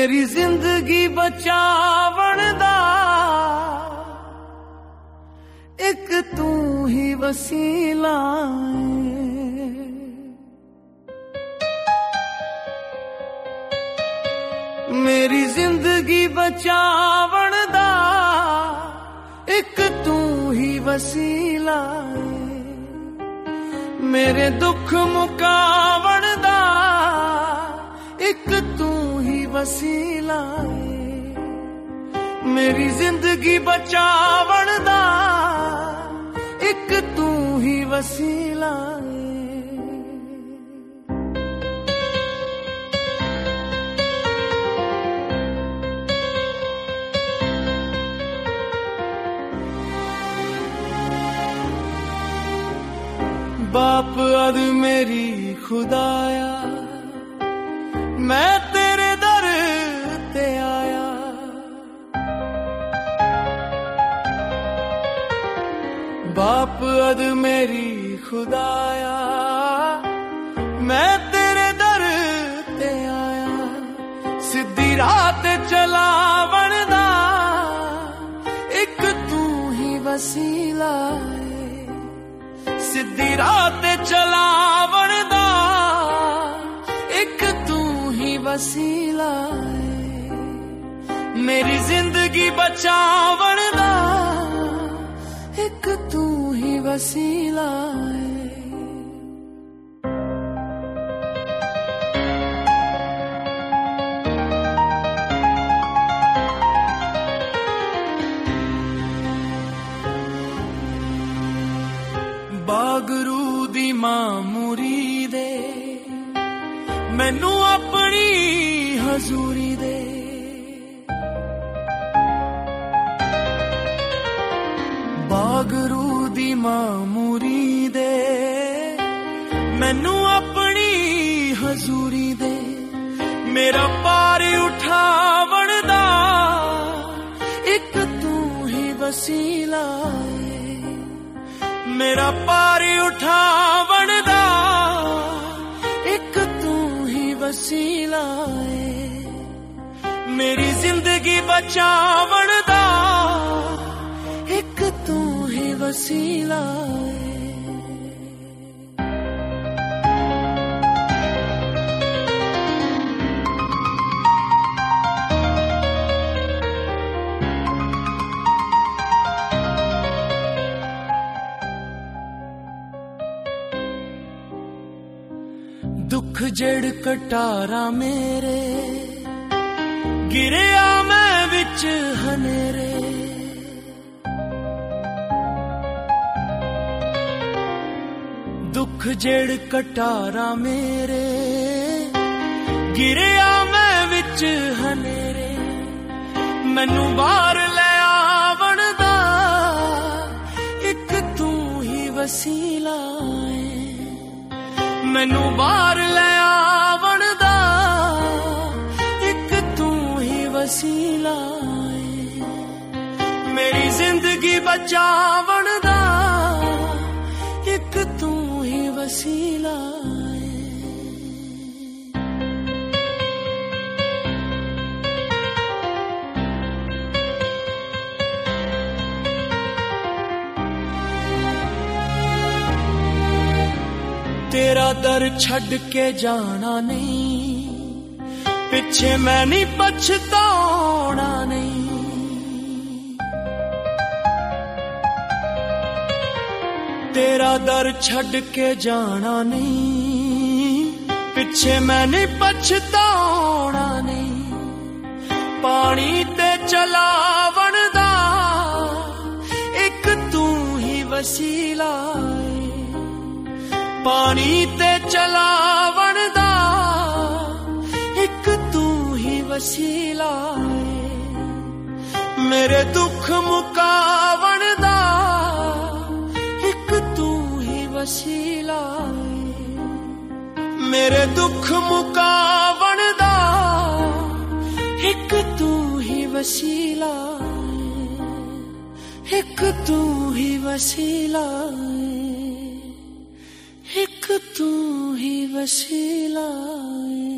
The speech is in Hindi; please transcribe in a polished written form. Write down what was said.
मेरी जिंदगी बचावण दा एक तू ही वसीला है। मेरी जिंदगी बचावण दा एक तू ही वसीला है। मेरे दुख मुकावण दा एक तू ही वसीला है। मेरी जिंदगी बचावण दा एक तू ही वसीला है। बाप अद मेरी खुदाया मैं तेरे दर ते आया। बाप अद मेरी खुदाया मैं तेरे दर ते आया। सीधी रात चलावण दा एक तू ही वसीला है। सीधी रात चलावण दा एक तू ही वसीला है। मेरी जिंदगी बचावण दा एक तू ही वसीला है। बागरू दी मां मुरीदे मैनू अपनी हजूरी दे। बागरू दी मां मुरीदे मैनू अपनी हजूरी दे। मेरा पार उठावण दा एक तू ही वसीला है। मेरा पार उठावण दा एक तू ही वसीला है। मेरी जिंदगी बचावण दा एक तू ही वसीला है। दुख जड़ कटारा मेरे गिरया मैं विच हनेरे। दुख जड़ कटारा मेरे गिरया मैं विच हनेरे। मैनू बाहर ले आवण दा एक तू ही वसीला है। मैनू बाहर ले आवण दा एक तू ही वसीला है। मेरी जिंदगी बचावण दा एक तू ही वसीला है। तेरा दर छड़ के जाना नहीं, पिछे मैं नहीं पछताना नहीं। तेरा दर छड़ के जाना नहीं, पिछे मैं नहीं पछताना नहीं। पानी ते चलावण दा एक तू ही वसीला है। पानी ते चलावण दा एक तू ही वसीला है। मेरे दुख मुकावण दा एक तू ही वसीला है। मेरे दुख मुकावण दा एक तू ही वसीला है। एक तू ही वसीला है। एक तू ही वसीला है।